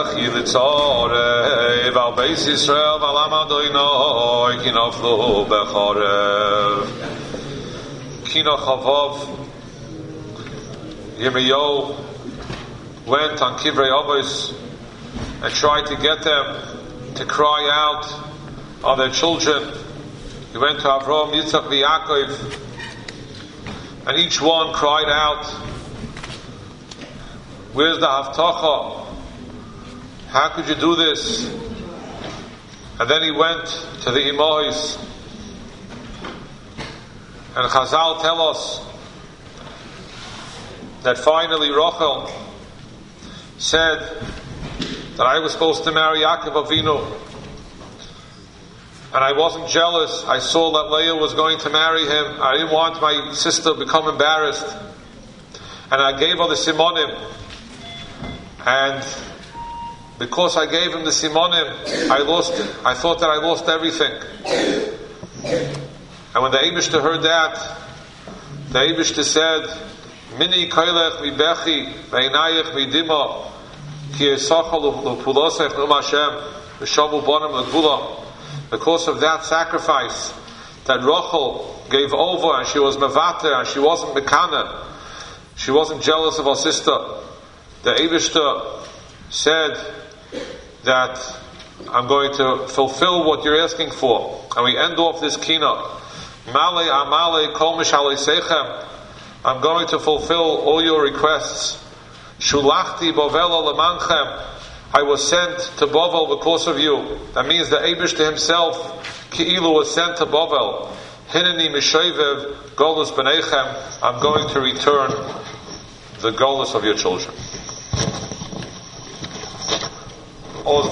V'yechi l'tzorev al Beis Yisrael v'alam Adonai ki naflu b'charev. Kina Chavav Yirmiyahu went on Kivrei Avos and tried to get them to cry out on their children. He went to Avraham, Yitzchak, and Yaakov, and each one cried out, "Where's the Haftacha? How could you do this?" And then he went to the Imahis, and Chazal tell us that finally Rachel said that I was supposed to marry Yaakov Avinu, and I wasn't jealous. I saw that Leah was going to marry him. I didn't want my sister to become embarrassed, and I gave her the Simonim. And because I gave him the Simonim, I thought that I lost everything. And when the Eibishter heard that, the Eibishter said, "Mini kailech mi bechi, ve'inayech mi dima, ki esachal l'pulosech n'um Hashem, v'shavu bonim l'gvula." Because of that sacrifice that Rachel gave over, and she was mevater, and she wasn't mekana, she wasn't jealous of her sister, the Eibishter said that I'm going to fulfill what you're asking for. And we end off this kina. Male amale kol mishalei sechem. I'm going to fulfill all your requests. Shulachti bovel lemanchem. I was sent to Bovel because of you. That means the Eibishter himself, Ki'ilu, was sent to Bovel. Hineni mishovev golus b'neichem. I'm going to return the golus of your children.